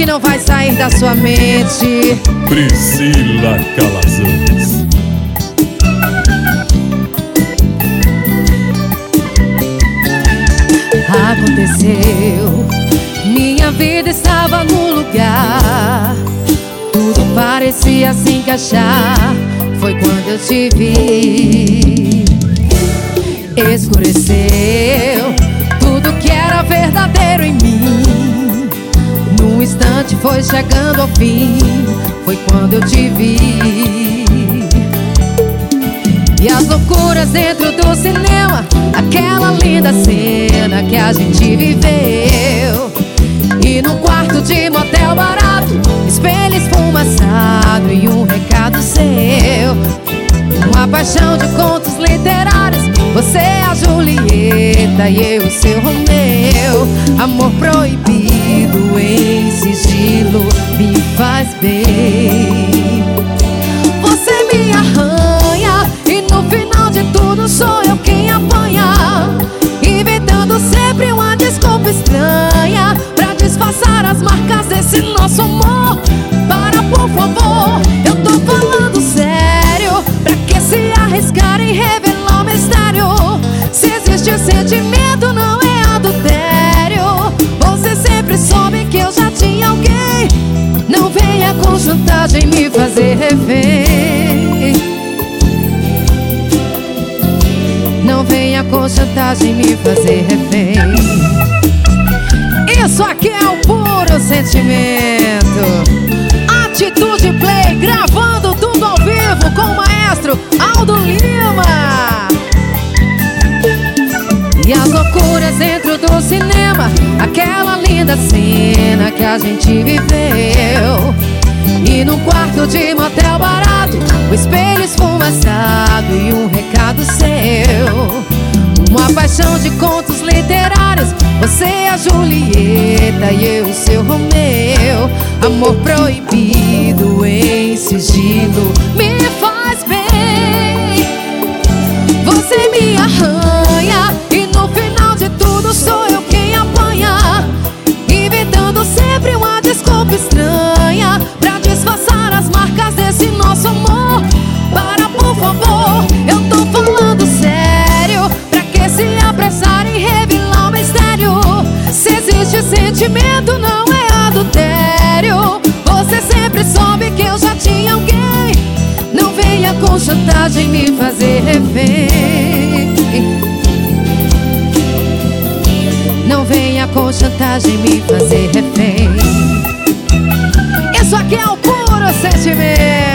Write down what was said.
que não vai sair da sua mente. Priscila Calazans. Aconteceu, minha vida estava no lugar, tudo parecia se encaixar. Foi quando eu te vi. Escureceu tudo que era verdadeiro em mim. Num instante foi chegando ao fim. Foi quando eu te vi. E as loucuras dentro do cinema, aquela linda cena que a gente viveu. E num quarto de motel barato, espelho esfumaçado e um recado seu. Uma paixão de contos literários, você é a Julieta e eu o seu Romeu. Amor proibido em sigilo me faz bem. Você me arranha e no final de tudo sou eu quem apanha, inventando sempre uma desculpa estranha pra disfarçar as marcas desse nosso amor. Para, por favor, eu tô falando sério. Pra que se arriscar em revelar o mistério? Se existe sentimento, não é adultério. Você sempre soube que eu já tinha alguém. Não venha com chantagem me fazer refém. Não venha com chantagem me fazer refém. Isso aqui é o puro sentimento. Atitude Play, gravando tudo ao vivo com o maestro Aldo Lima. E as loucuras dentro do cinema, aquela linda cena que a gente viveu. E num quarto de motel barato, o espelho esfumaçado e um recado seu. Uma paixão de contos literários, você é a Julieta e eu o seu Romeu. Amor proibido em sigilo me faz bem. Você me arranha e no final de tudo sou eu quem apanha, inventando sempre uma desculpa estranha pra disfarçar as marcas desse nosso amor. Para, por favor, eu tô falando sério. Pra que se apressar em revelar o mistério? Se existe sentimento, não é adultério. Você sempre soube que eu já tinha alguém. Não venha com chantagem me fazer refém. Não venha com chantagem me fazer refém. Isso aqui é o puro sentimento.